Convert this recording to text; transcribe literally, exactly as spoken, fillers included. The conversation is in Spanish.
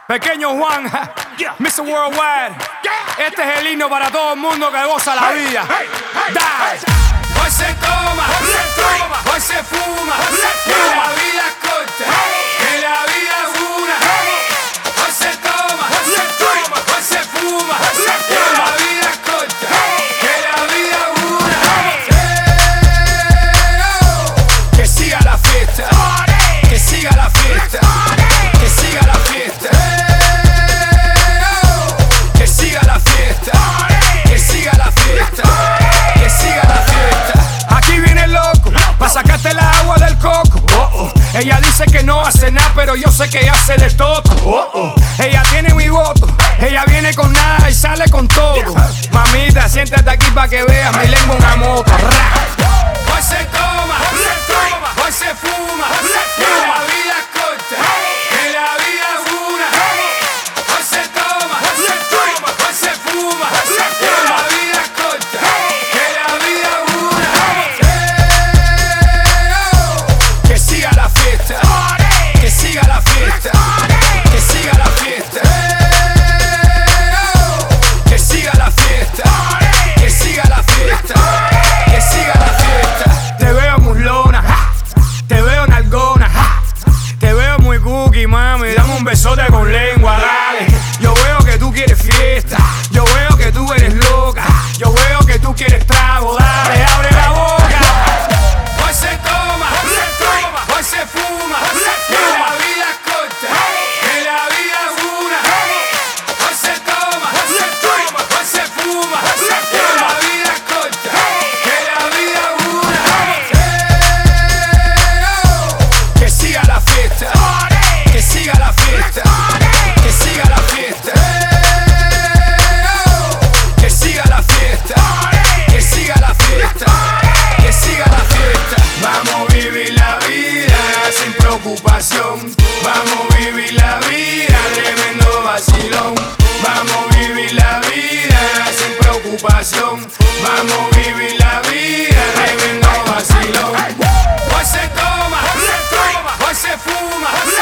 Pequeño Juan, mister Worldwide. Este es el himno para todo el mundo que goza la vida. Die. Hoy se toma, hoy se fuma, que la vida es corta, que la vida es una. Hoy se toma, hoy se fuma, que la vida es corta, que la vida es una. Que siga la fiesta, que siga la fiesta, que siga la fiesta. Que siga la fiesta, que siga la fiesta, que siga la fiesta. Aquí viene el loco, pa' sacarte el agua del coco. Oh, oh. Ella dice que no hace nada, pero yo sé que ella hace de todo. Oh, oh. Ella tiene mi voto, ella viene con nada y sale con todo. Mamita, siéntate aquí pa' que veas mi lengua una moto. Hoy se toma, hoy se fuma, que la vida es corta, que la vida es una. Hoy se toma, hoy se fuma, que la vida es corta, que la vida es una. Que siga la fiesta, que siga la fiesta, que siga la fiesta. Que siga la fiesta, que siga la fiesta, que siga la fiesta. Te veo muslona, te veo nalgona, te veo muy cookie, mami. Dame un besote con lengua, dale. Yo veo que tú quieres fiesta, yo veo que tú eres loca, yo veo que tú quieres trago, dale, abre la boca. Hoy se toma, hoy se fuma, que la vida es corta, que la vida es una. Hoy se toma, hoy se fuma, que la vida es corta, que la vida es una. Que siga la fiesta, que siga la fiesta, que siga la fiesta. Que siga la fiesta, que siga la fiesta, que siga la fiesta. Vamos a vivir la vida sin preocupación. Vamos a vivir la vida, tremendo vacilón. Vamos a vivir la vida sin preocupación. Vamos a vivir la vida, tremendo vacilón. Hoy se toma, hoy se fuma,